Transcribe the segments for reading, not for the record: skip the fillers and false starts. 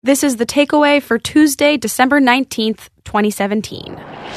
This is the takeaway for Tuesday, December 19th, 2017.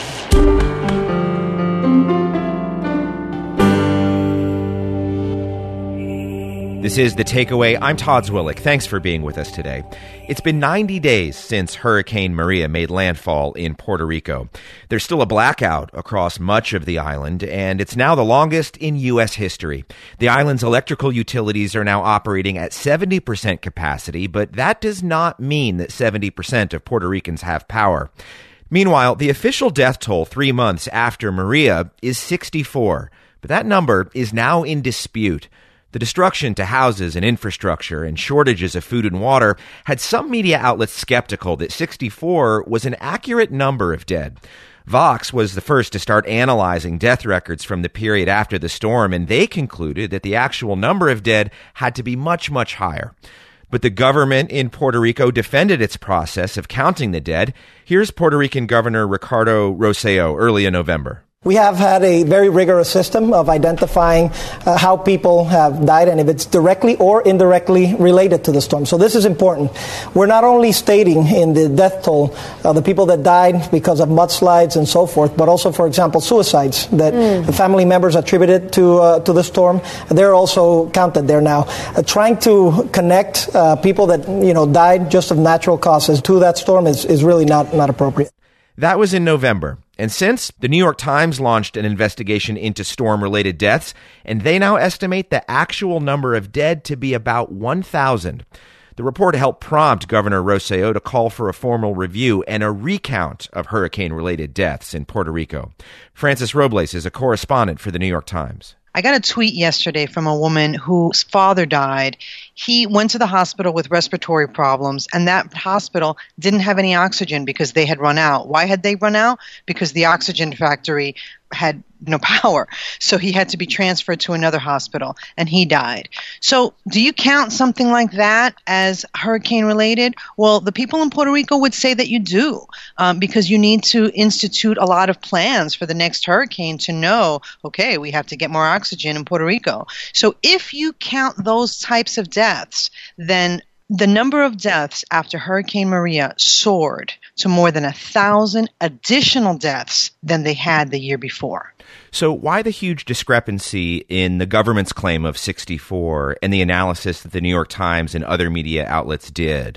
This is The Takeaway. I'm Todd Zwillich. Thanks for being with us today. It's been 90 days since Hurricane Maria made landfall in Puerto Rico. There's still a blackout across much of the island, and it's now the longest in U.S. history. The island's electrical utilities are now operating at 70% capacity, but that does not mean that 70% of Puerto Ricans have power. Meanwhile, the official death toll 3 months after Maria is 64, but that number is now in dispute. The destruction to houses and infrastructure and shortages of food and water had some media outlets skeptical that 64 was an accurate number of dead. Vox was the first to start analyzing death records from the period after the storm, and they concluded that the actual number of dead had to be much, much higher. But the government in Puerto Rico defended its process of counting the dead. Here's Puerto Rican Governor Ricardo Rosselló early in November. We have had a very rigorous system of identifying how people have died and if it's directly or indirectly related to the storm. So this is important. We're not only stating in the death toll the people that died because of mudslides and so forth, but also, for example, suicides that the family members attributed to the storm. They're also counted there now. Trying to connect people that died just of natural causes to that storm is really not appropriate. That was in November. And since, the New York Times launched an investigation into storm-related deaths, and they now estimate the actual number of dead to be about 1,000. The report helped prompt Governor Rosselló to call for a formal review and a recount of hurricane-related deaths in Puerto Rico. Frances Robles is a correspondent for the New York Times. I got a tweet yesterday from a woman whose father died. He went to the hospital with respiratory problems, and that hospital didn't have any oxygen because they had run out. Why had they run out? Because the oxygen factory had no power. So he had to be transferred to another hospital, and he died. So do you count something like that as hurricane related? Well, the people in Puerto Rico would say that you do, because you need to institute a lot of plans for the next hurricane to know, okay, we have to get more oxygen in Puerto Rico. So if you count those types of deaths, then the number of deaths after Hurricane Maria soared to more than 1,000 additional deaths than they had the year before. So why the huge discrepancy in the government's claim of 64 and the analysis that the New York Times and other media outlets did?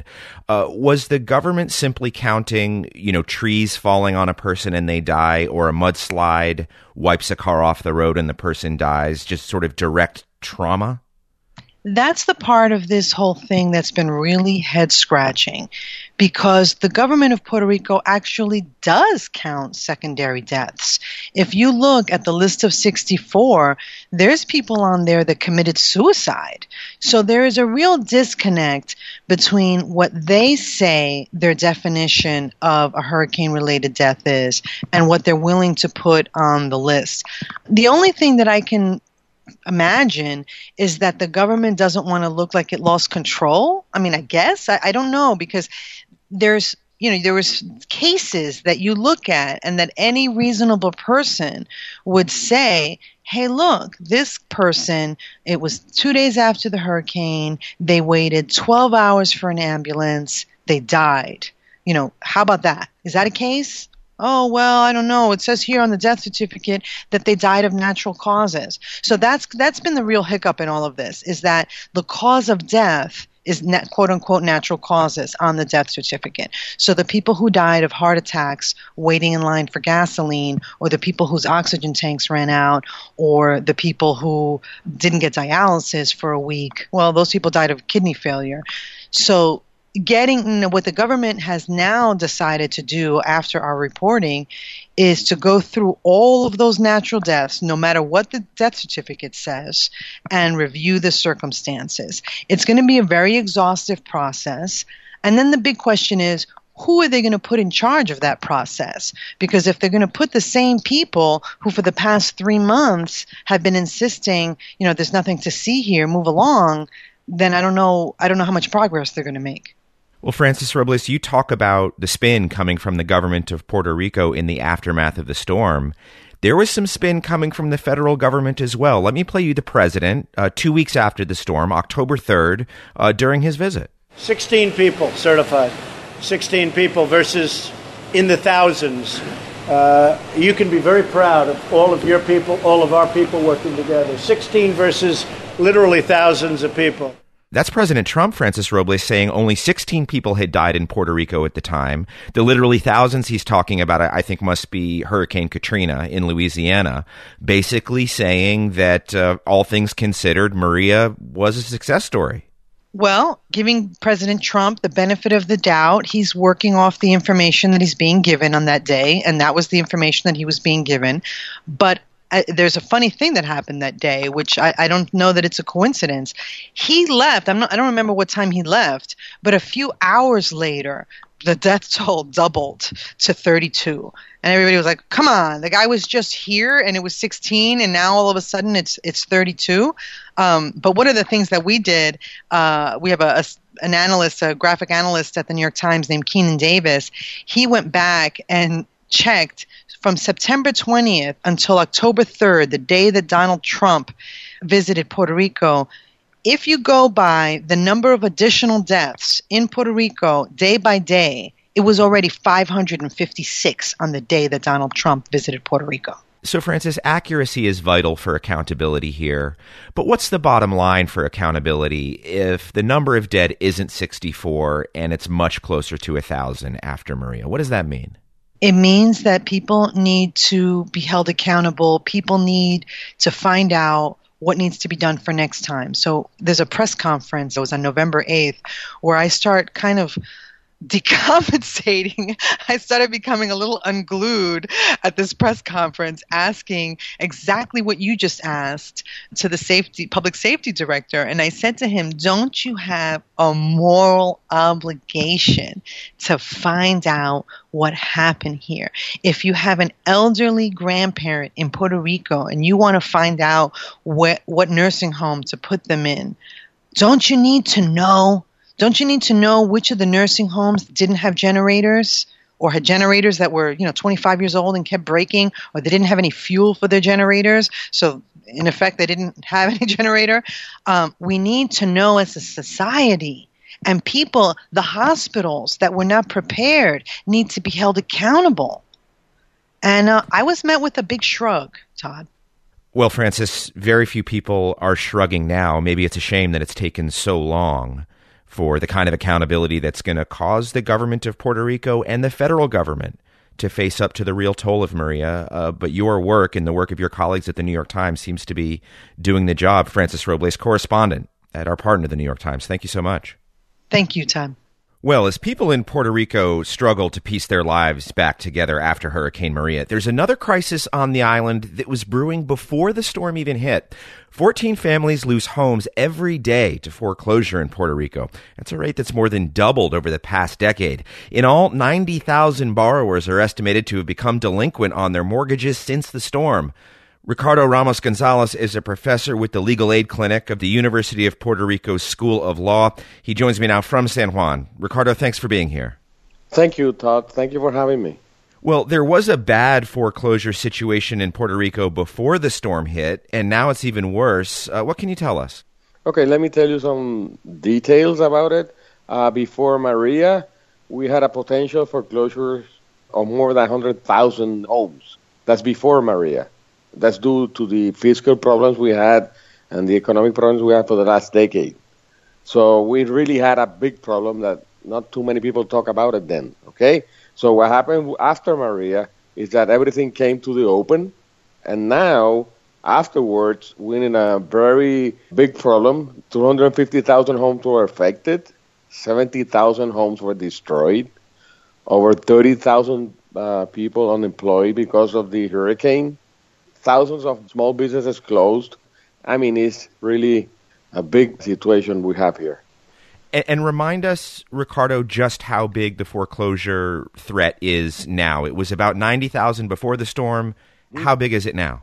Was the government simply counting, trees falling on a person and they die, or a mudslide wipes a car off the road and the person dies, just sort of direct trauma? That's the part of this whole thing that's been really head-scratching, because the government of Puerto Rico actually does count secondary deaths. If you look at the list of 64, there's people on there that committed suicide. So there is a real disconnect between what they say their definition of a hurricane-related death is and what they're willing to put on the list. The only thing that I can imagine is that the government doesn't want to look like it lost control. I mean, I guess. I don't know, because there was cases that you look at and that any reasonable person would say, hey, look, this person, it was 2 days after the hurricane, they waited 12 hours for an ambulance, they died. How about that? Is that a case? Oh, well, I don't know. It says here on the death certificate that they died of natural causes. So that's been the real hiccup in all of this, is that the cause of death is quote unquote natural causes on the death certificate. So the people who died of heart attacks waiting in line for gasoline, or the people whose oxygen tanks ran out, or the people who didn't get dialysis for a week, well, those people died of kidney failure. So what the government has now decided to do after our reporting is to go through all of those natural deaths, no matter what the death certificate says, and review the circumstances. It's going to be a very exhaustive process. And then the big question is, who are they going to put in charge of that process? Because if they're going to put the same people who for the past 3 months have been insisting, there's nothing to see here, move along, then I don't know how much progress they're going to make. Well, Frances Robles, you talk about the spin coming from the government of Puerto Rico in the aftermath of the storm. There was some spin coming from the federal government as well. Let me play you the president 2 weeks after the storm, October 3rd, during his visit. 16 people certified. 16 people versus in the thousands. You can be very proud of all of your people, all of our people working together. 16 versus literally thousands of people. That's President Trump, Francis Robles, saying only 16 people had died in Puerto Rico at the time. The literally thousands he's talking about, I think, must be Hurricane Katrina in Louisiana, basically saying that all things considered, Maria was a success story. Well, giving President Trump the benefit of the doubt, he's working off the information that he's being given on that day, and that was the information that he was being given. But there's a funny thing that happened that day, which I don't know that it's a coincidence. He left. I don't remember what time he left, but a few hours later, the death toll doubled to 32. And everybody was like, come on, the guy was just here and it was 16 and now all of a sudden it's 32. But one of the things that we did, we have an analyst, a graphic analyst at the New York Times named Keenan Davis. He went back and checked from September 20th until October 3rd, the day that Donald Trump visited Puerto Rico. If you go by the number of additional deaths in Puerto Rico day by day, it was already 556 on the day that Donald Trump visited Puerto Rico. So, Francis, accuracy is vital for accountability here. But what's the bottom line for accountability if the number of dead isn't 64 and it's much closer to 1,000 after Maria? What does that mean? It means that people need to be held accountable. People need to find out what needs to be done for next time. So there's a press conference. It was on November 8th where I start kind of decompensating. I started becoming a little unglued at this press conference, asking exactly what you just asked to the public safety director. And I said to him, don't you have a moral obligation to find out what happened here? If you have an elderly grandparent in Puerto Rico and you want to find out what nursing home to put them in, don't you need to know? Don't you need to know which of the nursing homes didn't have generators or had generators that were, 25 years old and kept breaking, or they didn't have any fuel for their generators? So in effect, they didn't have any generator. We need to know as a society, and people, the hospitals that were not prepared need to be held accountable. And I was met with a big shrug, Todd. Well, Francis, very few people are shrugging now. Maybe it's a shame that it's taken so long for the kind of accountability that's going to cause the government of Puerto Rico and the federal government to face up to the real toll of Maria. But your work and the work of your colleagues at the New York Times seems to be doing the job. Francis Robles, correspondent at our partner, the New York Times. Thank you so much. Thank you, Tom. Well, as people in Puerto Rico struggle to piece their lives back together after Hurricane Maria, there's another crisis on the island that was brewing before the storm even hit. 14 families lose homes every day to foreclosure in Puerto Rico. That's a rate that's more than doubled over the past decade. In all, 90,000 borrowers are estimated to have become delinquent on their mortgages since the storm. Ricardo Ramos-Gonzalez is a professor with the Legal Aid Clinic of the University of Puerto Rico's School of Law. He joins me now from San Juan. Ricardo, thanks for being here. Thank you, Todd. Thank you for having me. Well, there was a bad foreclosure situation in Puerto Rico before the storm hit, and now it's even worse. What can you tell us? Okay, let me tell you some details about it. Before Maria, we had a potential foreclosure of more than 100,000 homes. That's before Maria. That's due to the fiscal problems we had and the economic problems we had for the last decade. So we really had a big problem that not too many people talk about it then, okay? So what happened after Maria is that everything came to the open, and now, afterwards, we're in a very big problem. 250,000 homes were affected, 70,000 homes were destroyed, over 30,000 people unemployed because of the hurricane. Thousands of small businesses closed. I mean, it's really a big situation we have here. And remind us, Ricardo, just how big the foreclosure threat is now. It was about 90,000 before the storm. How big is it now?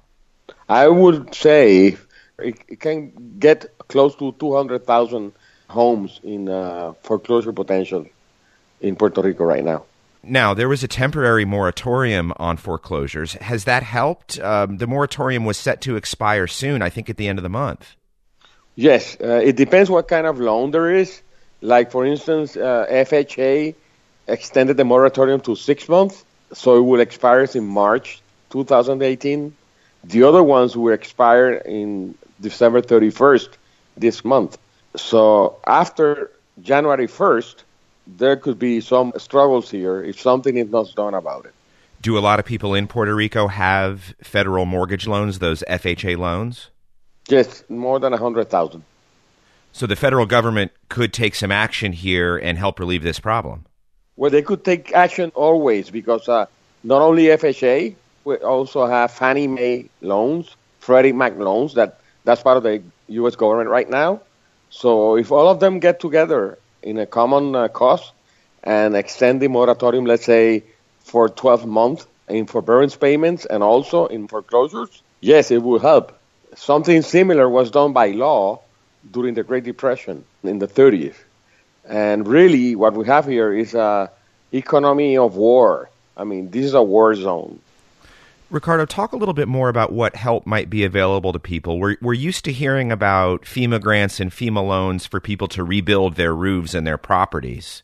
I would say it can get close to 200,000 homes in foreclosure potential in Puerto Rico right now. Now, there was a temporary moratorium on foreclosures. Has that helped? The moratorium was set to expire soon, I think at the end of the month. Yes. It depends what kind of loan there is. Like, for instance, FHA extended the moratorium to 6 months, so it will expire in March 2018. The other ones will expire in December 31st this month. So after January 1st, there could be some struggles here if something is not done about it. Do a lot of people in Puerto Rico have federal mortgage loans, those FHA loans? Yes, more than 100,000. So the federal government could take some action here and help relieve this problem? Well, they could take action always because not only FHA, we also have Fannie Mae loans, Freddie Mac loans, that's part of the U.S. government right now. So if all of them get together in a common cause and extend the moratorium, let's say, for 12 months in forbearance payments and also in foreclosures, yes, it will help. Something similar was done by law during the Great Depression in the 30s. And really what we have here is an economy of war. I mean, this is a war zone. Ricardo, talk a little bit more about what help might be available to people. We're used to hearing about FEMA grants and FEMA loans for people to rebuild their roofs and their properties.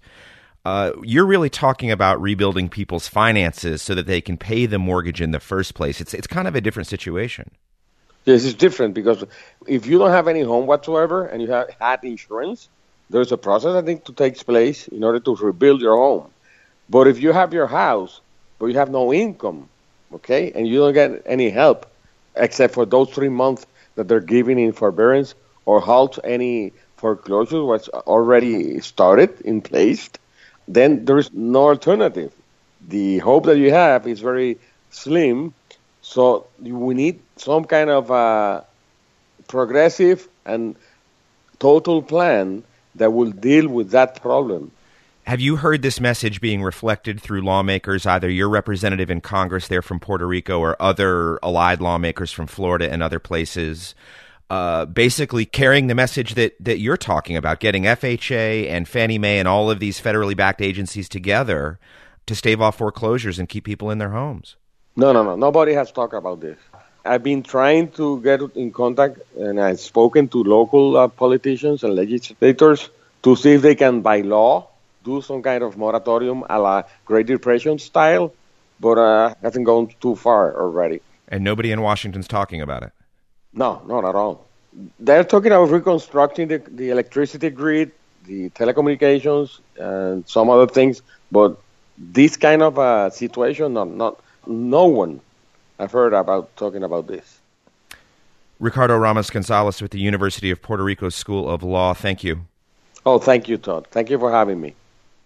You're really talking about rebuilding people's finances so that they can pay the mortgage in the first place. It's kind of a different situation. This is different because if you don't have any home whatsoever and you have had insurance, there's a process I think to take place in order to rebuild your home. But if you have your house, but you have no income, okay, and you don't get any help except for those 3 months that they're giving in forbearance or halt any foreclosure was already started in place, then there is no alternative. The hope that you have is very slim, so we need some kind of progressive and total plan that will deal with that problem. Have you heard this message being reflected through lawmakers, either your representative in Congress there from Puerto Rico or other allied lawmakers from Florida and other places, basically carrying the message that you're talking about, getting FHA and Fannie Mae and all of these federally backed agencies together to stave off foreclosures and keep people in their homes? No. Nobody has talked about this. I've been trying to get in contact, and I've spoken to local politicians and legislators to see if they can, by law, do some kind of moratorium a la Great Depression style, but hasn't gone too far already. And nobody in Washington's talking about it? No, not at all. They're talking about reconstructing the electricity grid, the telecommunications, and some other things, but this kind of situation, no one I've heard about talking about this. Ricardo Ramos-Gonzalez with the University of Puerto Rico School of Law, thank you. Oh, thank you, Todd. Thank you for having me.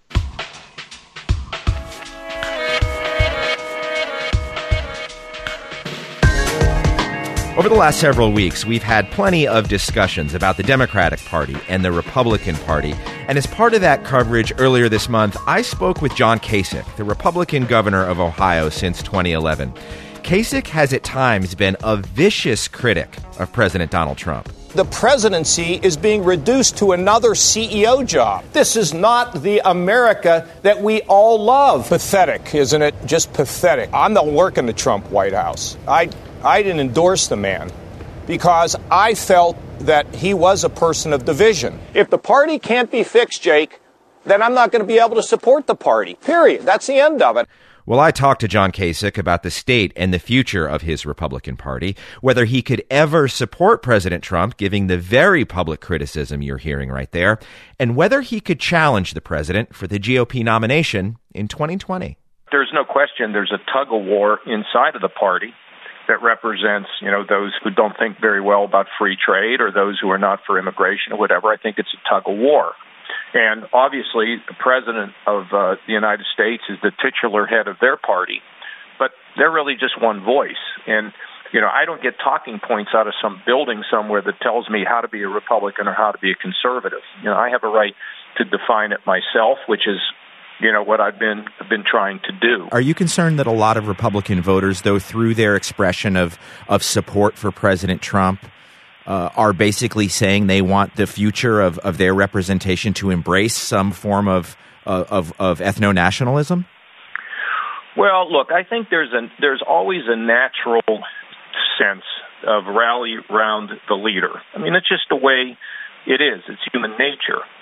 Over the last several weeks, we've had plenty of discussions about the Democratic Party and the Republican Party. And as part of that coverage earlier this month, I spoke with John Kasich, the Republican governor of Ohio since 2011. Kasich has at times been a vicious critic of President Donald Trump. The presidency is being reduced to another CEO job. This is not the America that we all love. Pathetic, isn't it? Just pathetic. I'm not working the Trump White House. I didn't endorse the man because I felt that he was a person of division. If the party can't be fixed, Jake, then I'm not going to be able to support the party. Period. That's the end of it. Well, I talked to John Kasich about the state and the future of his Republican Party, whether he could ever support President Trump, giving the very public criticism you're hearing right there, and whether he could challenge the president for the GOP nomination in 2020. There's no question there's a tug-of-war inside of the party that represents, those who don't think very well about free trade or those who are not for immigration or whatever. I think it's a tug-of-war. And obviously, the president of the United States is the titular head of their party, but they're really just one voice. And, I don't get talking points out of some building somewhere that tells me how to be a Republican or how to be a conservative. I have a right to define it myself, which is, what I've been trying to do. Are you concerned that a lot of Republican voters, though, through their expression of support for President Trump, are basically saying they want the future of their representation to embrace some form of ethno-nationalism? Well, look, I think there's always a natural sense of rally around the leader. I mean, it's just the way it is. It's human nature.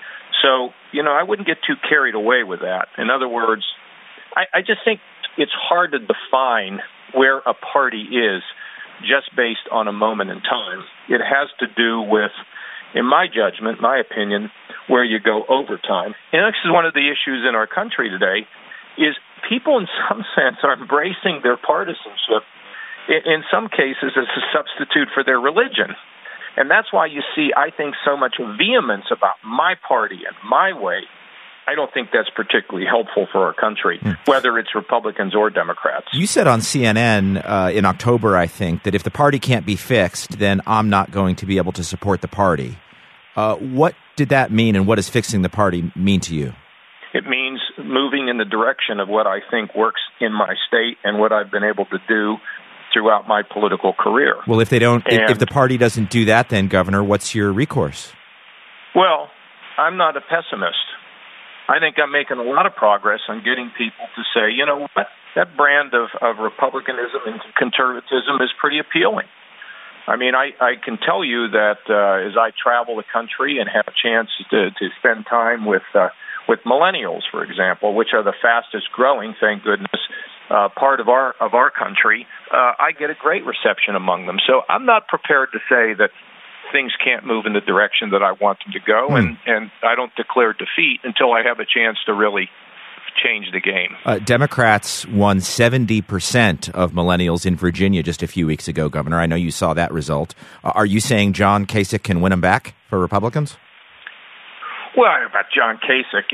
So, I wouldn't get too carried away with that. In other words, I just think it's hard to define where a party is just based on a moment in time. It has to do with, in my judgment, my opinion, where you go over time. And this is one of the issues in our country today, is people in some sense are embracing their partisanship, in some cases as a substitute for their religion. And that's why you see, I think, so much vehemence about my party and my way. I don't think that's particularly helpful for our country, whether it's Republicans or Democrats. You said on CNN in October, I think, that if the party can't be fixed, then I'm not going to be able to support the party. What did that mean, and what does fixing the party mean to you? It means moving in the direction of what I think works in my state and what I've been able to do throughout my political career. Well, if the party doesn't do that, then, Governor, what's your recourse? Well, I'm not a pessimist. I think I'm making a lot of progress on getting people to say, you know what, that brand of republicanism and conservatism is pretty appealing. I mean, I can tell you that as I travel the country and have a chance to spend time with millennials, for example, which are the fastest growing, thank goodness, part of our country, I get a great reception among them. So I'm not prepared to say that things can't move in the direction that I want them to go, and I don't declare defeat until I have a chance to really change the game. Democrats won 70% of millennials in Virginia just a few weeks ago, Governor. I know you saw that result. Are you saying John Kasich can win them back for Republicans? Well, about John Kasich,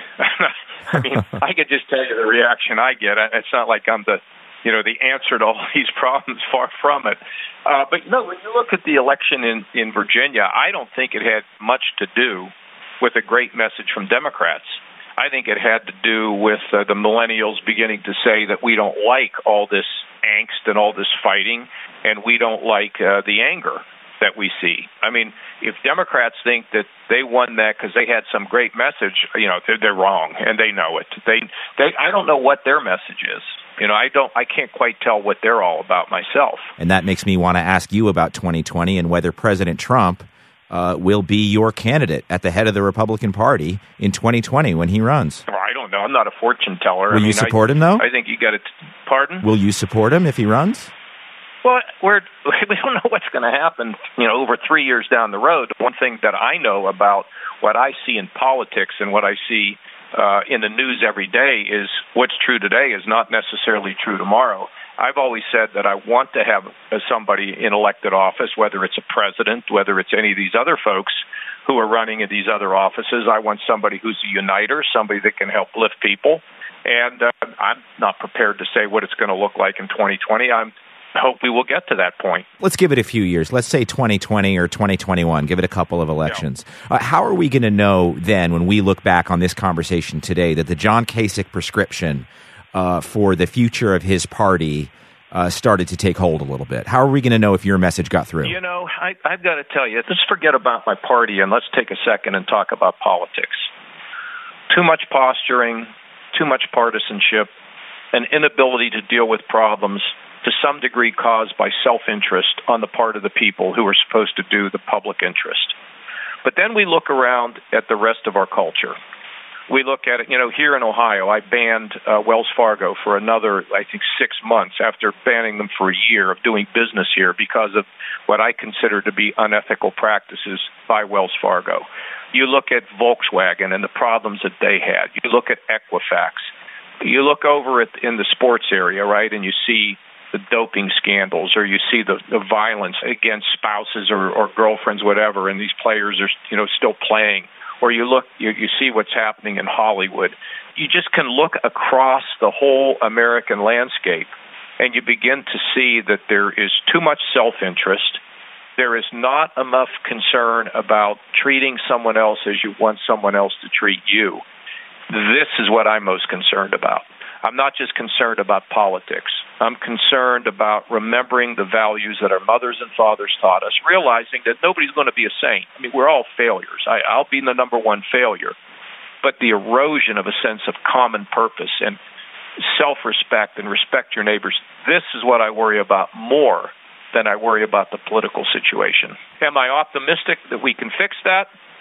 I mean, I could just tell you the reaction I get. It's not like I'm the answer to all these problems, far from it. But when you look at the election in Virginia, I don't think it had much to do with a great message from Democrats. I think it had to do with the millennials beginning to say that we don't like all this angst and all this fighting, and we don't like the anger that we see. I mean, if Democrats think that they won that because they had some great message, they're wrong, and they know it. I don't know what their message is. I can't quite tell what they're all about myself. And that makes me want to ask you about 2020 and whether President Trump will be your candidate at the head of the Republican Party in 2020 when he runs. Well, I don't know. I'm not a fortune teller. Will you support him, though? I think you got to. Pardon? Will you support him if he runs? Well, we don't know what's going to happen, over 3 years down the road. One thing that I know about what I see in politics and what I see in the news every day is what's true today is not necessarily true tomorrow. I've always said that I want to have somebody in elected office, whether it's a president, whether it's any of these other folks who are running in these other offices. I want somebody who's a uniter, somebody that can help lift people. And I'm not prepared to say what it's going to look like in 2020. I hope we will get to that point. Let's give it a few years. Let's say 2020 or 2021. Give it a couple of elections. Yeah. How are we going to know then, when we look back on this conversation today, that the John Kasich prescription for the future of his party started to take hold a little bit? How are we going to know if your message got through? I've got to tell you, let's forget about my party and let's take a second and talk about politics. Too much posturing, too much partisanship, an inability to deal with problems to some degree caused by self-interest on the part of the people who are supposed to do the public interest. But then we look around at the rest of our culture. We look at it, here in Ohio, I banned Wells Fargo for another, I think, 6 months after banning them for a year of doing business here because of what I consider to be unethical practices by Wells Fargo. You look at Volkswagen and the problems that they had. You look at Equifax. You look over in the sports area, right, and you see the doping scandals, or you see the violence against spouses or girlfriends, whatever, and these players are, still playing. Or you see what's happening in Hollywood. You just can look across the whole American landscape, and you begin to see that there is too much self-interest. There is not enough concern about treating someone else as you want someone else to treat you. This is what I'm most concerned about. I'm not just concerned about politics. I'm concerned about remembering the values that our mothers and fathers taught us, realizing that nobody's going to be a saint. I mean, we're all failures. I'll be the number one failure. But the erosion of a sense of common purpose and self-respect and respect your neighbors, this is what I worry about more than I worry about the political situation. Am I optimistic that we can fix that?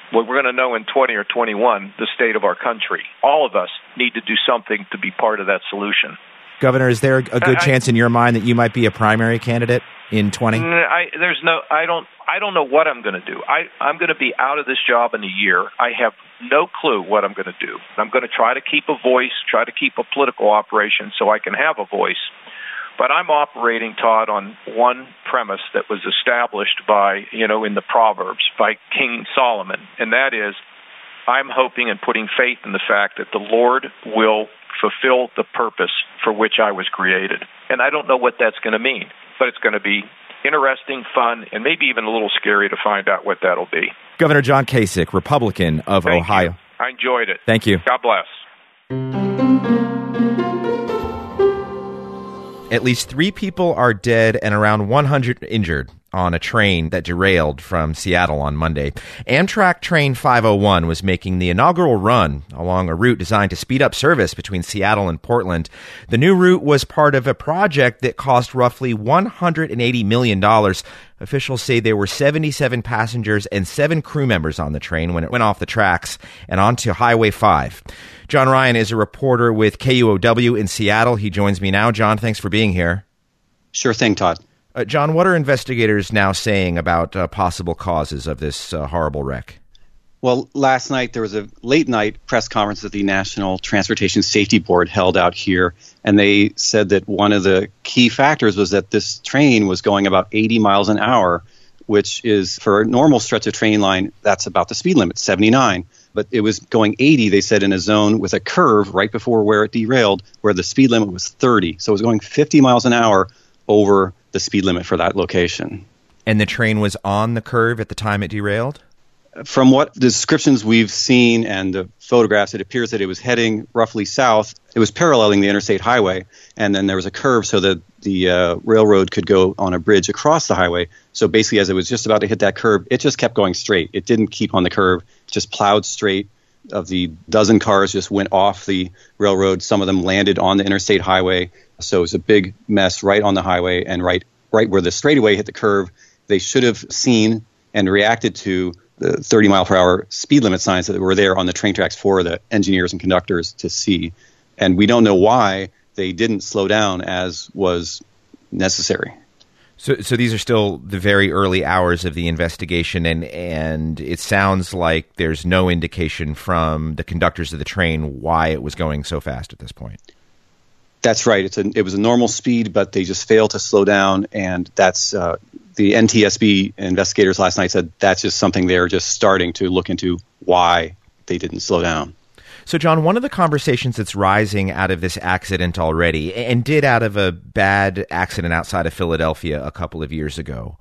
Well, we're going to know in 20 or 21 the state of our country. All of us need to do something to be part of that solution. Governor, is there a good chance in your mind that you might be a primary candidate in 20? I don't know what I'm going to do. I'm going to be out of this job in a year. I have no clue what I'm going to do. I'm going to try to keep a voice, try to keep a political operation so I can have a voice. But I'm operating, Todd, on one premise that was established by, in the Proverbs by King Solomon, and that is I'm hoping and putting faith in the fact that the Lord will fulfill the purpose for which I was created. And I don't know what that's going to mean, but it's going to be interesting, fun, and maybe even a little scary to find out what that'll be. Governor John Kasich, Republican of Ohio. You. I enjoyed it. Thank you. God bless. At least 3 people are dead and around 100 injured on a train that derailed from Seattle on Monday. Amtrak Train 501 was making the inaugural run along a route designed to speed up service between Seattle and Portland. The new route was part of a project that cost roughly $180 million. Officials say there were 77 passengers and 7 crew members on the train when it went off the tracks and onto Highway 5. John Ryan is a reporter with KUOW in Seattle. He joins me now. John, thanks for being here. Sure thing, Todd. John, what are investigators now saying about possible causes of this horrible wreck? Well, last night there was a late-night press conference that the National Transportation Safety Board held out here, and they said that one of the key factors was that this train was going about 80 miles an hour, which is, for a normal stretch of train line, that's about the speed limit, 79. But it was going 80, they said, in a zone with a curve right before where it derailed, where the speed limit was 30. So it was going 50 miles an hour over the speed limit for that location. And the train was on the curve at the time it derailed? From what descriptions we've seen and the photographs, it appears that it was heading roughly south. It was paralleling the interstate highway, and then there was a curve so that the railroad could go on a bridge across the highway. So basically, as it was just about to hit that curve, it just kept going straight. It didn't keep on the curve, it just plowed straight. Of the dozen cars just went off the railroad. Some of them landed on the interstate highway. So it was a big mess right on the highway, and right where the straightaway hit the curve. They should have seen and reacted to the 30-mile-per-hour speed limit signs that were there on the train tracks for the engineers and conductors to see. And we don't know why they didn't slow down as was necessary. So these are still the very early hours of the investigation, and it sounds like there's no indication from the conductors of the train why it was going so fast at this point. That's right. It was a normal speed, but they just failed to slow down, and that's the NTSB investigators last night said that's just something they're just starting to look into why they didn't slow down. So, John, one of the conversations that's rising out of this accident already, and did out of a bad accident outside of Philadelphia a couple of years ago,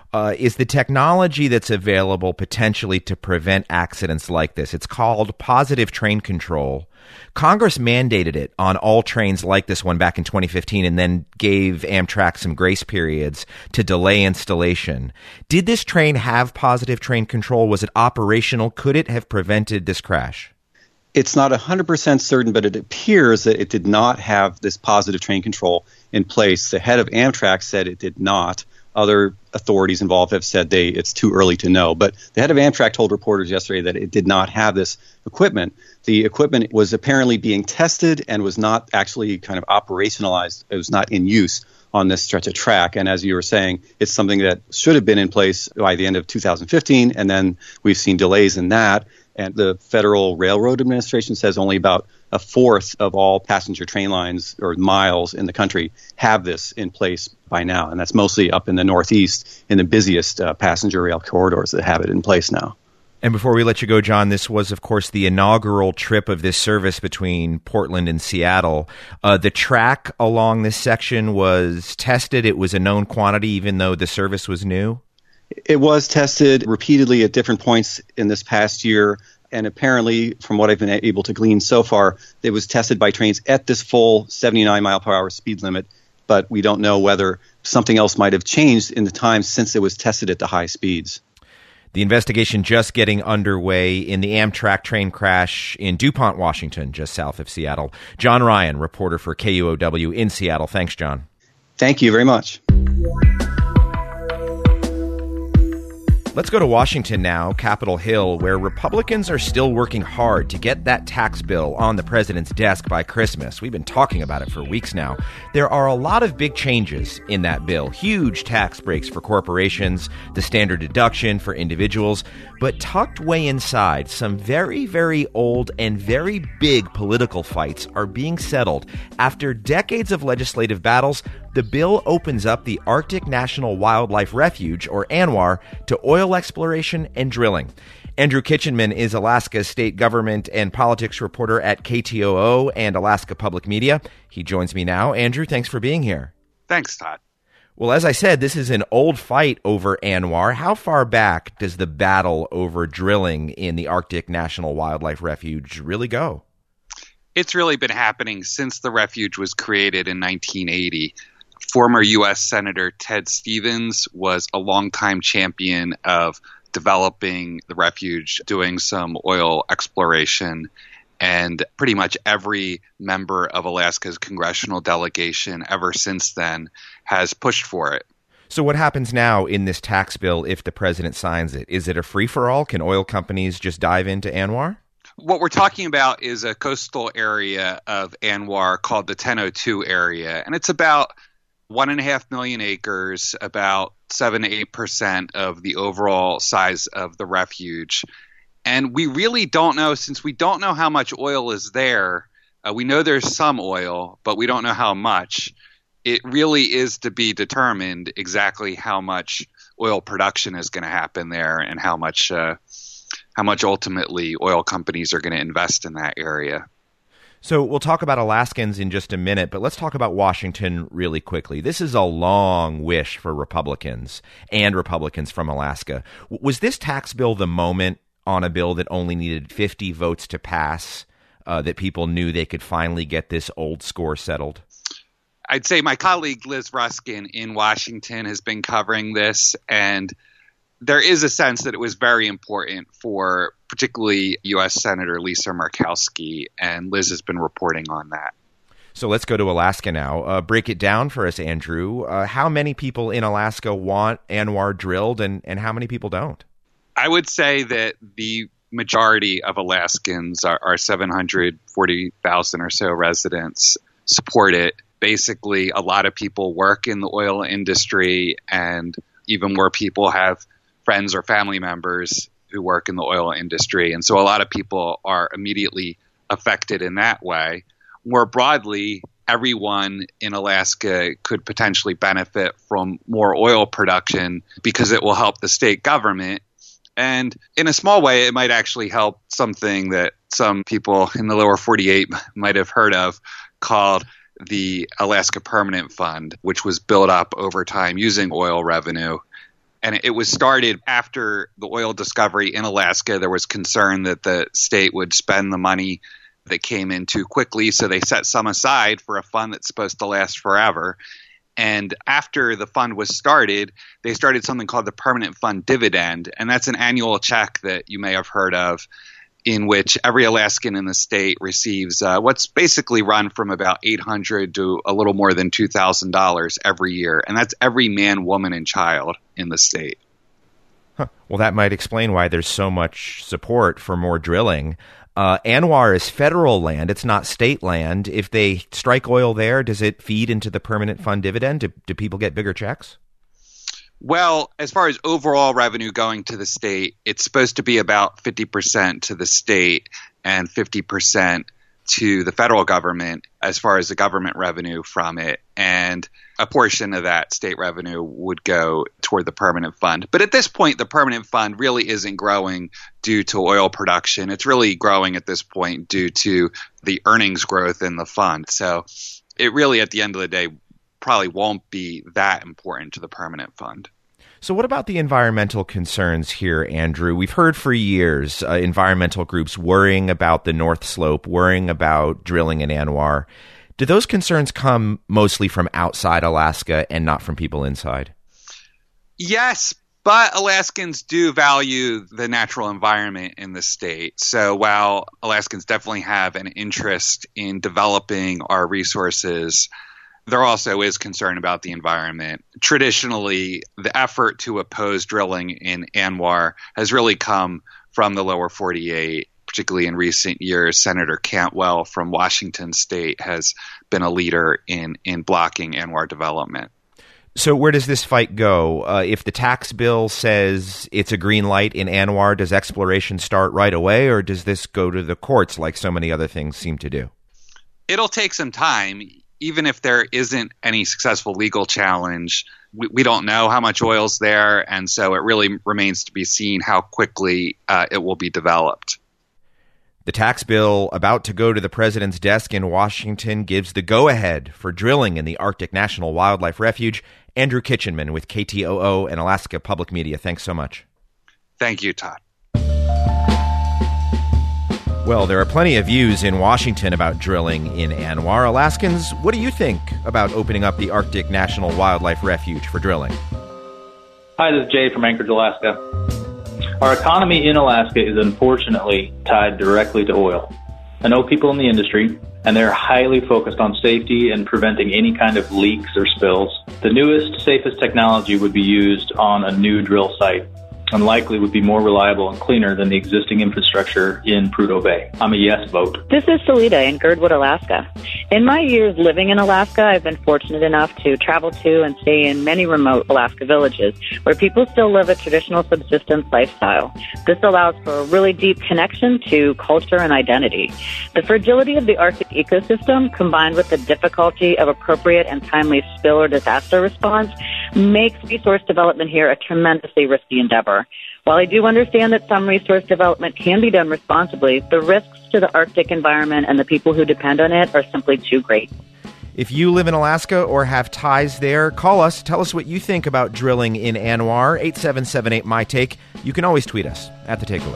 is the technology that's available potentially to prevent accidents like this. It's called positive train control. Congress mandated it on all trains like this one back in 2015 and then gave Amtrak some grace periods to delay installation. Did this train have positive train control? Was it operational? Could it have prevented this crash? It's not 100% certain, but it appears that it did not have this positive train control in place. The head of Amtrak said it did not. Other authorities involved have said it's too early to know. But the head of Amtrak told reporters yesterday that it did not have this equipment. The equipment was apparently being tested and was not actually kind of operationalized. It was not in use on this stretch of track. And as you were saying, it's something that should have been in place by the end of 2015, and then we've seen delays in that. And the Federal Railroad Administration says only about a fourth of all passenger train lines or miles in the country have this in place by now. And that's mostly up in the Northeast in the busiest passenger rail corridors that have it in place now. And before we let you go, John, this was, of course, the inaugural trip of this service between Portland and Seattle. The track along this section was tested. It was a known quantity, even though the service was new. It was tested repeatedly at different points in this past year, and apparently, from what I've been able to glean so far, it was tested by trains at this full 79-mile-per-hour speed limit, but we don't know whether something else might have changed in the time since it was tested at the high speeds. The investigation just getting underway in the Amtrak train crash in DuPont, Washington, just south of Seattle. John Ryan, reporter for KUOW in Seattle. Thanks, John. Thank you very much. Let's go to Washington now, Capitol Hill, where Republicans are still working hard to get that tax bill on the president's desk by Christmas. We've been talking about it for weeks now. There are a lot of big changes in that bill. Huge tax breaks for corporations, the standard deduction for individuals. But tucked way inside, some very, very old and very big political fights are being settled. After decades of legislative battles, the bill opens up the Arctic National Wildlife Refuge, or ANWR, to oil exploration and drilling. Andrew Kitchenman is Alaska's state government and politics reporter at KTOO and Alaska Public Media. He joins me now. Andrew, thanks for being here. Thanks, Todd. Well, as I said, this is an old fight over ANWR. How far back does the battle over drilling in the Arctic National Wildlife Refuge really go? It's really been happening since the refuge was created in 1980. Former U.S. Senator Ted Stevens was a longtime champion of developing the refuge, doing some oil exploration, and pretty much every member of Alaska's congressional delegation ever since then has pushed for it. So what happens now in this tax bill if the president signs it? Is it a free-for-all? Can oil companies just dive into ANWR? What we're talking about is a coastal area of ANWR called the 1002 area, and it's about 1.5 million acres, about 7 to 8% of the overall size of the refuge. And we really don't know, since we don't know how much oil is there. We know there's some oil, but we don't know how much. It really is to be determined exactly how much oil production is going to happen there and how much ultimately oil companies are going to invest in that area. So we'll talk about Alaskans in just a minute, but let's talk about Washington really quickly. This is a long wish for Republicans and Republicans from Alaska. Was this tax bill the moment on a bill that only needed 50 votes to pass, that people knew they could finally get this old score settled? I'd say my colleague Liz Ruskin in Washington has been covering this, and there is a sense that it was very important for particularly U.S. Senator Lisa Murkowski, and Liz has been reporting on that. So let's go to Alaska now. Break it down for us, Andrew. How many people in Alaska want ANWR drilled, and how many people don't? I would say that the majority of Alaskans, our 740,000 or so residents, support it. Basically, a lot of people work in the oil industry, and even more people have friends or family members who work in the oil industry. And so a lot of people are immediately affected in that way. More broadly, everyone in Alaska could potentially benefit from more oil production because it will help the state government. And in a small way, it might actually help something that some people in the lower 48 might have heard of called the Alaska Permanent Fund, which was built up over time using oil revenue. And it was started after the oil discovery in Alaska. There was concern that the state would spend the money that came in too quickly, so they set some aside for a fund that's supposed to last forever. And after the fund was started, they started something called the Permanent Fund Dividend, and that's an annual check that you may have heard of, in which every Alaskan in the state receives what's basically run from about $800 to a little more than $2,000 every year. And that's every man, woman, and child in the state. Huh. Well, that might explain why there's so much support for more drilling. ANWR is federal land. It's not state land. If they strike oil there, does it feed into the Permanent Fund Dividend? Do people get bigger checks? Well, as far as overall revenue going to the state, it's supposed to be about 50% to the state and 50% to the federal government as far as the government revenue from it. And a portion of that state revenue would go toward the permanent fund. But at this point, the permanent fund really isn't growing due to oil production. It's really growing at this point due to the earnings growth in the fund. So it really, at the end of the day, probably won't be that important to the permanent fund. So what about the environmental concerns here, Andrew? We've heard for years environmental groups worrying about the North Slope, worrying about drilling in ANWR. Do those concerns come mostly from outside Alaska and not from people inside? Yes, but Alaskans do value the natural environment in the state. So while Alaskans definitely have an interest in developing our resources, there also is concern about the environment. Traditionally, the effort to oppose drilling in ANWR has really come from the lower 48, particularly in recent years. Senator Cantwell from Washington State has been a leader in blocking ANWR development. So where does this fight go? If the tax bill says it's a green light in ANWR, does exploration start right away, or does this go to the courts like so many other things seem to do? It'll take some time. Even if there isn't any successful legal challenge, we don't know how much oil's there, and so it really remains to be seen how quickly it will be developed. The tax bill about to go to the president's desk in Washington gives the go-ahead for drilling in the Arctic National Wildlife Refuge. Andrew Kitchenman with KTOO and Alaska Public Media. Thanks so much. Thank you, Todd. Well, there are plenty of views in Washington about drilling in ANWR. Alaskans, what do you think about opening up the Arctic National Wildlife Refuge for drilling? Hi, this is Jay from Anchorage, Alaska. Our economy in Alaska is unfortunately tied directly to oil. I know people in the industry, and they're highly focused on safety and preventing any kind of leaks or spills. The newest, safest technology would be used on a new drill site, and likely would be more reliable and cleaner than the existing infrastructure in Prudhoe Bay. I'm a yes vote. This is Salida in Girdwood, Alaska. In my years living in Alaska, I've been fortunate enough to travel to and stay in many remote Alaska villages where people still live a traditional subsistence lifestyle. This allows for a really deep connection to culture and identity. The fragility of the Arctic ecosystem, combined with the difficulty of appropriate and timely spill or disaster response, makes resource development here a tremendously risky endeavor. While I do understand that some resource development can be done responsibly, the risks to the Arctic environment and the people who depend on it are simply too great. If you live in Alaska or have ties there, call us. Tell us what you think about drilling in ANWR. 877-8-MY-TAKE. You can always tweet us at The Takeaway.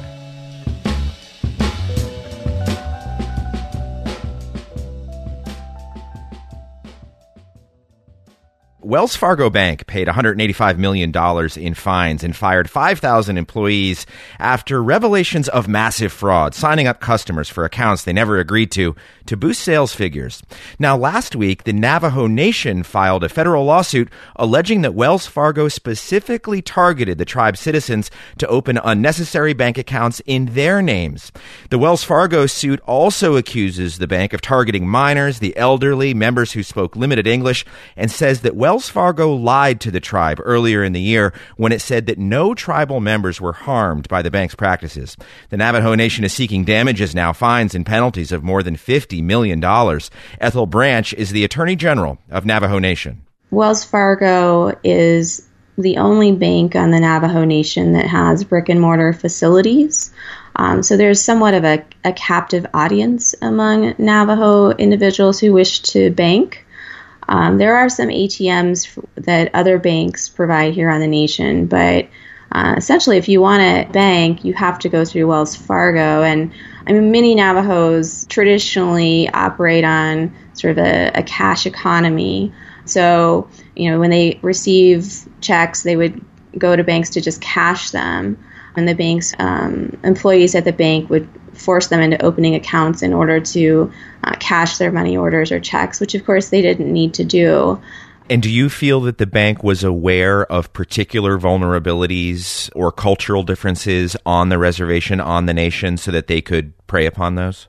Wells Fargo Bank paid $185 million in fines and fired 5,000 employees after revelations of massive fraud, signing up customers for accounts they never agreed to boost sales figures. Now, last week, the Navajo Nation filed a federal lawsuit alleging that Wells Fargo specifically targeted the tribe's citizens to open unnecessary bank accounts in their names. The Wells Fargo suit also accuses the bank of targeting minors, the elderly, members who spoke limited English, and says that Wells Fargo lied to the tribe earlier in the year when it said that no tribal members were harmed by the bank's practices. The Navajo Nation is seeking damages now, fines and penalties of more than $50 million. Ethel Branch is the Attorney General of Navajo Nation. Wells Fargo is the only bank on the Navajo Nation that has brick and mortar facilities. So there's somewhat of a captive audience among Navajo individuals who wish to bank. There are some ATMs that other banks provide here on the nation, but essentially if you want to bank, you have to go through Wells Fargo. And I mean, many Navajos traditionally operate on sort of a cash economy. So, you know, when they receive checks, they would go to banks to just cash them. And the bank's employees at the bank would force them into opening accounts in order to cash their money orders or checks, which of course they didn't need to do. And do you feel that the bank was aware of particular vulnerabilities or cultural differences on the reservation, on the nation, so that they could prey upon those?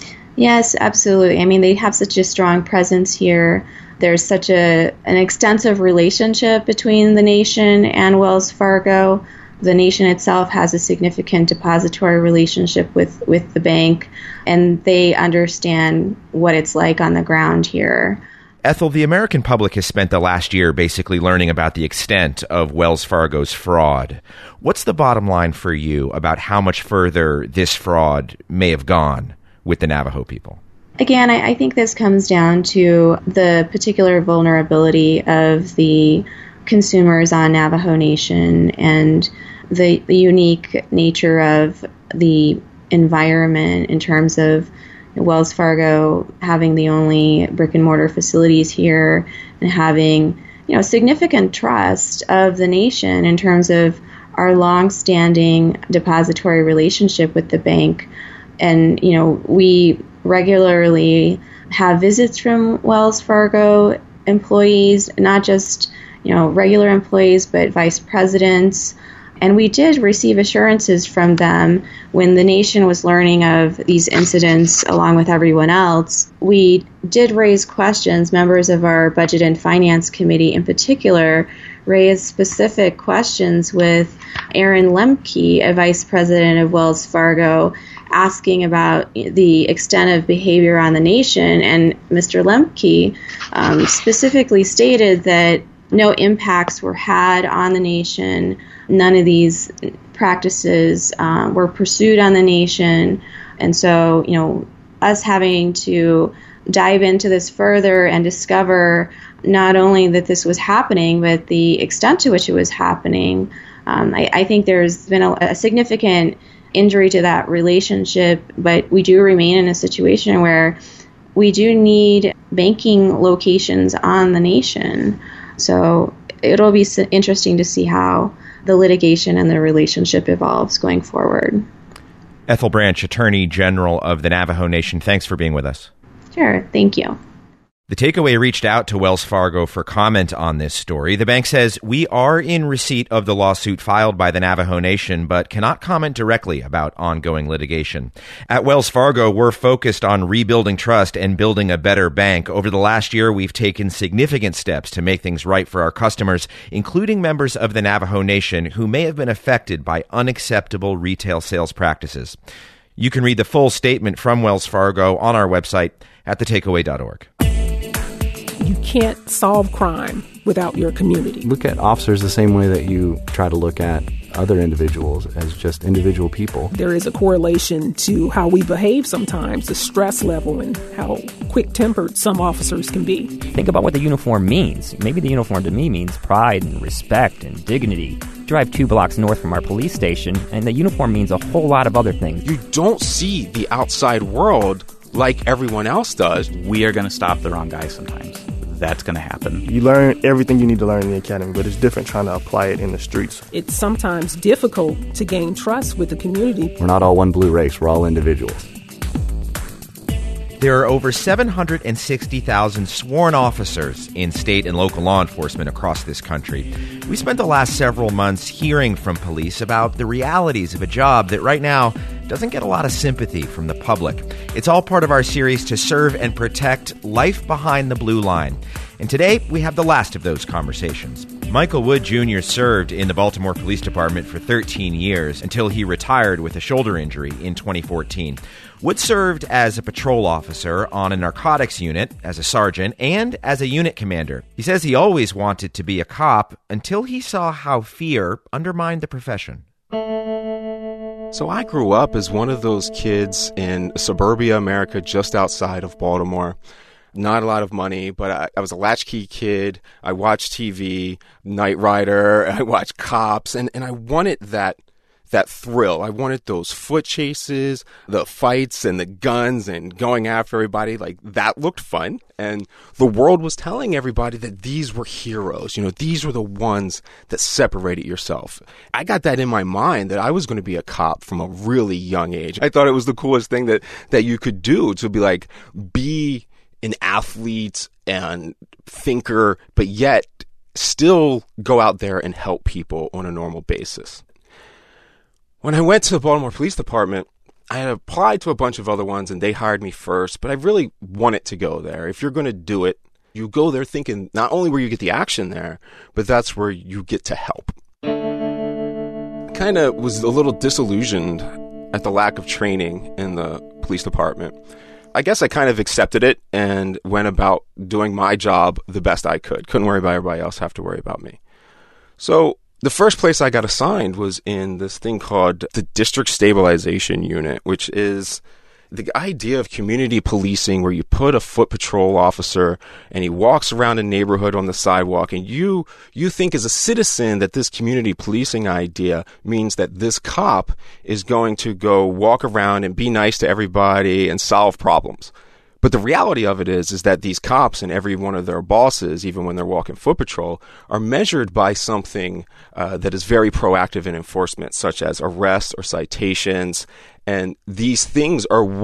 Yes, absolutely. I mean, they have such a strong presence here. There's such an extensive relationship between the nation and Wells Fargo. The nation itself has a significant depository relationship with the bank, and they understand what it's like on the ground here. Ethel, the American public has spent the last year basically learning about the extent of Wells Fargo's fraud. What's the bottom line for you about how much further this fraud may have gone with the Navajo people? Again, I think this comes down to the particular vulnerability of the consumers on Navajo Nation and the unique nature of the environment in terms of Wells Fargo having the only brick and mortar facilities here and having, you know, significant trust of the nation in terms of our long-standing depository relationship with the bank. And, you know, we regularly have visits from Wells Fargo employees, not just, regular employees, but vice presidents. And we did receive assurances from them when the nation was learning of these incidents along with everyone else. We did raise questions. Members of our Budget and Finance Committee in particular raised specific questions with Aaron Lemke, a vice president of Wells Fargo, asking about the extent of behavior on the nation. And Mr. Lemke specifically stated that no impacts were had on the nation. None of these practices were pursued on the nation. And so, us having to dive into this further and discover not only that this was happening, but the extent to which it was happening, I think there's been a significant injury to that relationship. But we do remain in a situation where we do need banking locations on the nation. So it'll be interesting to see how the litigation and the relationship evolves going forward. Ethel Branch, Attorney General of the Navajo Nation, thanks for being with us. Sure, thank you. The Takeaway reached out to Wells Fargo for comment on this story. The bank says, we are in receipt of the lawsuit filed by the Navajo Nation, but cannot comment directly about ongoing litigation. At Wells Fargo, we're focused on rebuilding trust and building a better bank. Over the last year, we've taken significant steps to make things right for our customers, including members of the Navajo Nation who may have been affected by unacceptable retail sales practices. You can read the full statement from Wells Fargo on our website at thetakeaway.org. You can't solve crime without your community. Look at officers the same way that you try to look at other individuals as just individual people. There is a correlation to how we behave sometimes, the stress level, and how quick-tempered some officers can be. Think about what the uniform means. Maybe the uniform to me means pride and respect and dignity. Drive 2 blocks north from our police station, and the uniform means a whole lot of other things. You don't see the outside world like everyone else does. We are going to stop the wrong guy sometimes. That's going to happen. You learn everything you need to learn in the academy, but it's different trying to apply it in the streets. It's sometimes difficult to gain trust with the community. We're not all one blue race. We're all individuals. There are over 760,000 sworn officers in state and local law enforcement across this country. We spent the last several months hearing from police about the realities of a job that right now doesn't get a lot of sympathy from the public. It's all part of our series to serve and protect life behind the blue line. And today, we have the last of those conversations. Michael Wood Jr. served in the Baltimore Police Department for 13 years until he retired with a shoulder injury in 2014. Wood served as a patrol officer on a narcotics unit, as a sergeant, and as a unit commander. He says he always wanted to be a cop until he saw how fear undermined the profession. So I grew up as one of those kids in suburbia America just outside of Baltimore. Not a lot of money, but I was a latchkey kid. I watched TV, Knight Rider, I watched Cops, and I wanted that thrill. I wanted those foot chases, the fights and the guns and going after everybody. Like, that looked fun. And the world was telling everybody that these were heroes. You know, these were the ones that separated yourself. I got that in my mind that I was going to be a cop from a really young age. I thought it was the coolest thing that you could do, to be like, be an athlete and thinker, but yet still go out there and help people on a normal basis. When I went to the Baltimore Police Department, I had applied to a bunch of other ones and they hired me first, but I really wanted to go there. If you're going to do it, you go there thinking not only where you get the action there, but that's where you get to help. I kind of was a little disillusioned at the lack of training in the police department. I guess I kind of accepted it and went about doing my job the best I could. Couldn't worry about everybody else, have to worry about me. So the first place I got assigned was in this thing called the District Stabilization Unit, which is the idea of community policing, where you put a foot patrol officer and he walks around a neighborhood on the sidewalk, and you think as a citizen that this community policing idea means that this cop is going to go walk around and be nice to everybody and solve problems. But the reality of it is that these cops and every one of their bosses, even when they're walking foot patrol, are measured by something that is very proactive in enforcement, such as arrests or citations. And these things are what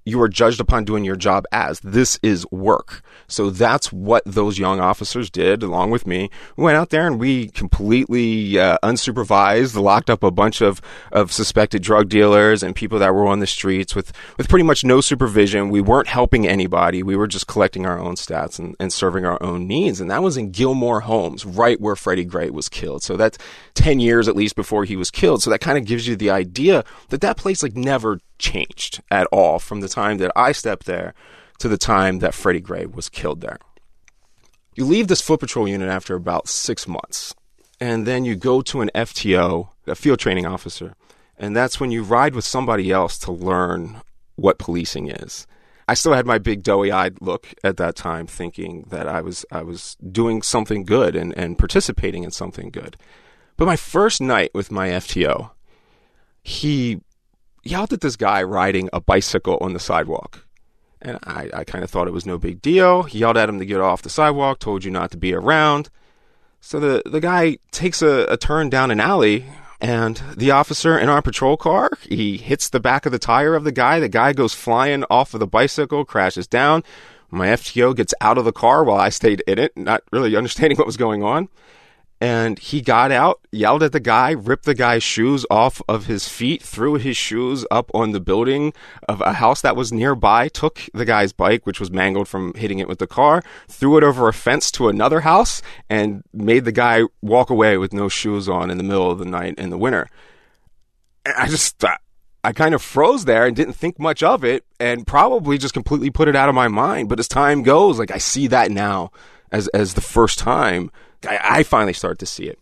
you are judged upon doing your job as. This is work. So that's what those young officers did, along with me. We went out there and we completely unsupervised, locked up a bunch of suspected drug dealers and people that were on the streets with pretty much no supervision. We weren't helping anybody. We were just collecting our own stats and serving our own needs. And that was in Gilmore Homes, right where Freddie Gray was killed. So that's 10 years at least before he was killed. So that kind of gives you the idea that place never changed at all from the time that I stepped there to the time that Freddie Gray was killed there. You leave this foot patrol unit after about 6 months, and then you go to an FTO, a field training officer, and that's when you ride with somebody else to learn what policing is. I still had my big doughy-eyed look at that time, thinking that I was doing something good and participating in something good. But my first night with my FTO, he yelled at this guy riding a bicycle on the sidewalk. And I kind of thought it was no big deal. He yelled at him to get off the sidewalk, told you not to be around. So the guy takes a turn down an alley, and the officer in our patrol car, he hits the back of the tire of the guy. The guy goes flying off of the bicycle, crashes down. My FTO gets out of the car while I stayed in it, not really understanding what was going on. And he got out, yelled at the guy, ripped the guy's shoes off of his feet, threw his shoes up on the building of a house that was nearby, took the guy's bike, which was mangled from hitting it with the car, threw it over a fence to another house, and made the guy walk away with no shoes on in the middle of the night in the winter. And I kind of froze there and didn't think much of it, and probably just completely put it out of my mind. But as time goes, I see that now as the first time I finally started to see it.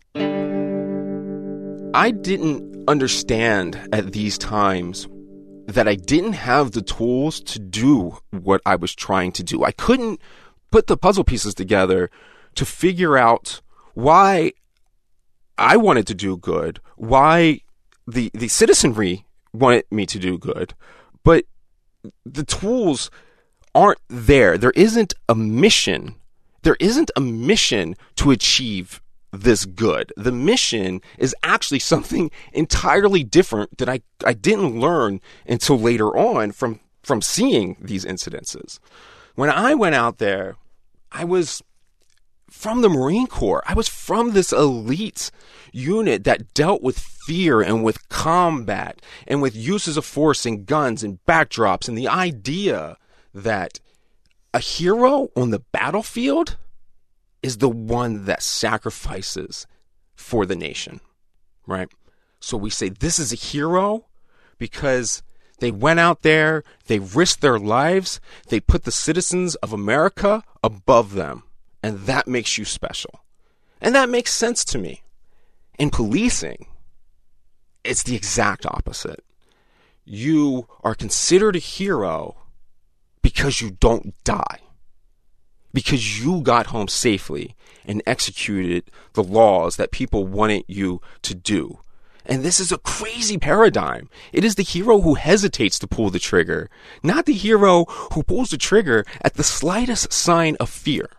I didn't understand at these times that I didn't have the tools to do what I was trying to do. I couldn't put the puzzle pieces together to figure out why I wanted to do good, why the citizenry wanted me to do good, but the tools aren't there. There isn't a mission. There isn't a mission to achieve this good. The mission is actually something entirely different that I didn't learn until later on from seeing these incidences. When I went out there, I was from the Marine Corps. I was from this elite unit that dealt with fear and with combat and with uses of force and guns and backdrops, and the idea that a hero on the battlefield is the one that sacrifices for the nation, right? So we say this is a hero because they went out there, they risked their lives, they put the citizens of America above them, and that makes you special. And that makes sense to me. In policing, it's the exact opposite. You are considered a hero because you don't die. Because you got home safely and executed the laws that people wanted you to do. And this is a crazy paradigm. It is the hero who hesitates to pull the trigger, not the hero who pulls the trigger at the slightest sign of fear.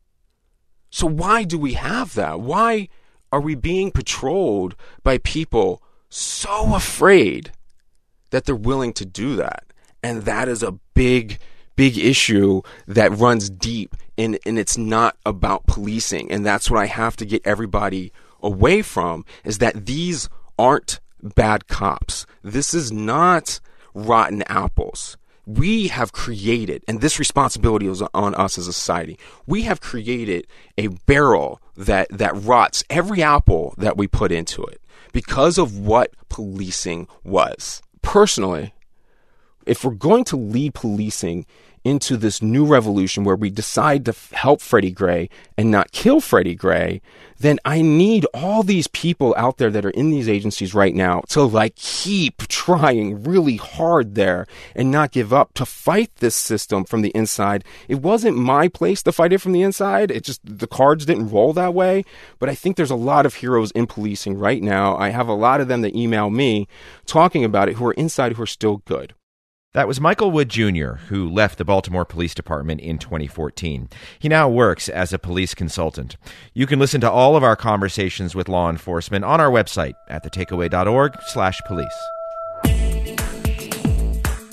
So why do we have that? Why are we being patrolled by people so afraid that they're willing to do that? And that is a big issue that runs deep, and it's not about policing. And that's what I have to get everybody away from, is that these aren't bad cops. This is not rotten apples. We have created, and this responsibility is on us as a society, we have created a barrel that rots every apple that we put into it because of what policing was. Personally, if we're going to lead policing into this new revolution where we decide to help Freddie Gray and not kill Freddie Gray, then I need all these people out there that are in these agencies right now to keep trying really hard there and not give up, to fight this system from the inside. It wasn't my place to fight it from the inside. It just, the cards didn't roll that way. But I think there's a lot of heroes in policing right now. I have a lot of them that email me talking about it who are inside, who are still good. That was Michael Wood Jr., who left the Baltimore Police Department in 2014. He now works as a police consultant. You can listen to all of our conversations with law enforcement on our website at thetakeaway.org/police.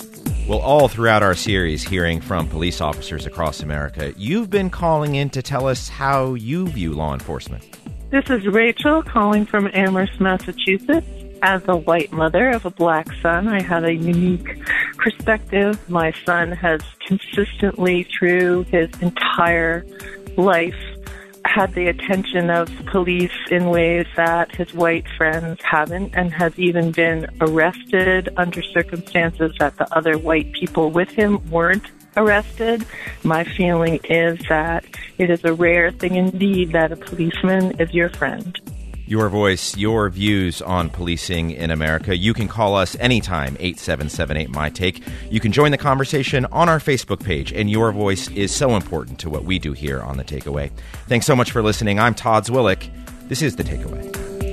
Well, all throughout our series, hearing from police officers across America, you've been calling in to tell us how you view law enforcement. This is Rachel calling from Amherst, Massachusetts. As a white mother of a black son, I have a unique perspective. My son has consistently, through his entire life, had the attention of police in ways that his white friends haven't, and has even been arrested under circumstances that the other white people with him weren't arrested. My feeling is that it is a rare thing indeed that a policeman is your friend. Your voice, your views on policing in America. You can call us anytime, 877-8MY-TAKE. You can join the conversation on our Facebook page, and your voice is so important to what we do here on The Takeaway. Thanks so much for listening. I'm Todd Zwillich. This is The Takeaway.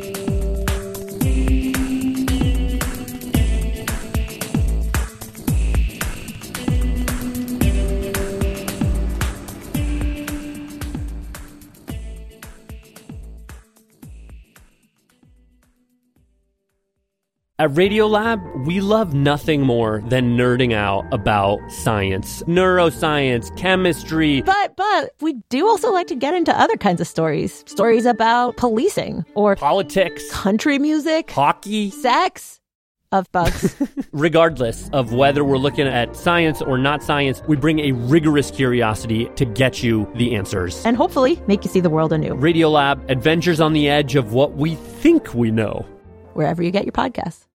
At Radiolab, we love nothing more than nerding out about science, neuroscience, chemistry. But we do also like to get into other kinds of stories. Stories about policing or politics, country music, hockey, sex, of bugs. Regardless of whether we're looking at science or not science, we bring a rigorous curiosity to get you the answers. And hopefully make you see the world anew. Radiolab, adventures on the edge of what we think we know. Wherever you get your podcasts.